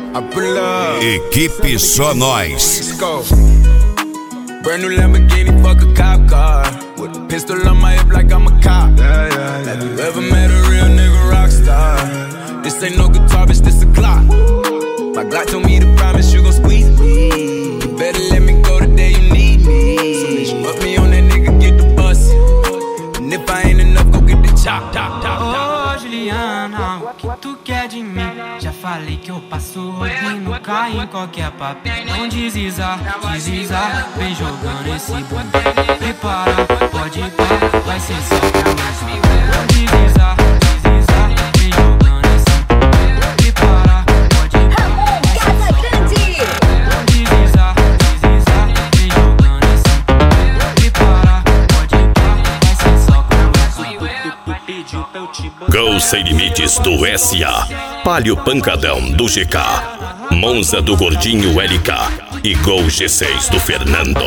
Equipe Só Nós. Let's go. Brand new Lamborghini, fuck a cop car. With a pistol on my hip like I'm a cop. Have you ever met a real nigga rock star? This ain't no guitar, bitch, this a clock. My Glock told me to promise you gon' squeeze me. You better let me go the day you need me. So bitch, put me on that nigga, get the bus. And if I ain't enough, go get the chop. Ô Juliana, o que tu quer de mim? Já falei que eu passo rodinho, cai em qualquer papel. Não desisa, vem jogando esse bom. Prepara, pode ir, vai ser só começo. Não desisa, vem jogando esse bom. Prepara, pode ir, vai ser só começo. Não desisa, vem jogando esse bom. Prepara, pode ir, vai ser só começo. Gol Sem Limites do SA, Palio Pancadão do GK, Monza do Gordinho LK e Gol G6 do Fernando.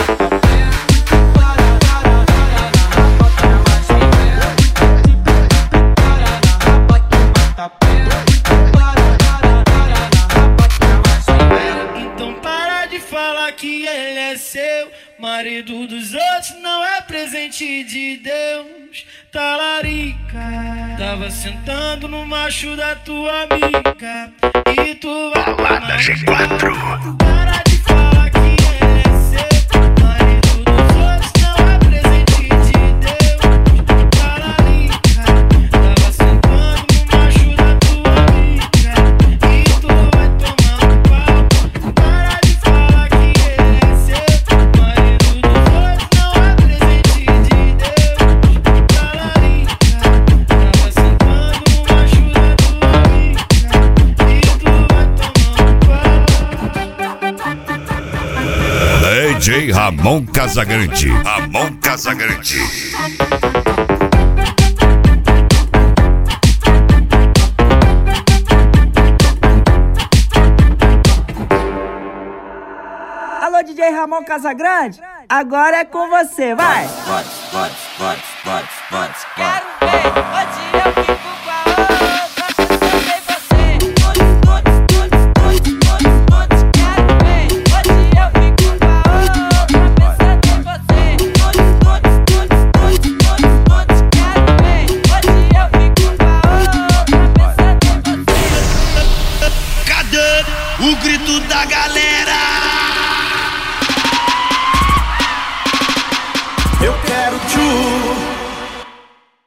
Então para de falar que ele é seu. Marido dos outros não é presente de Deus. Talarica, tava sentando no macho da tua amiga. E tu vai Balada G4. Para de falar que ele é seu. Marido dos outros não é presente de Deus. Talarica, tava sentando no macho da tua amiga. E tu vai tomar um pau. Para de falar que ele é seu. Marido dos outros não é presente de Deus. Talarica, tava sentando no macho da tua amiga. E tu vai tomar um pau. DJ Ramon Casagrande. Alô, DJ Ramon Casagrande, agora é com você, vai! Quero ver, pode ir.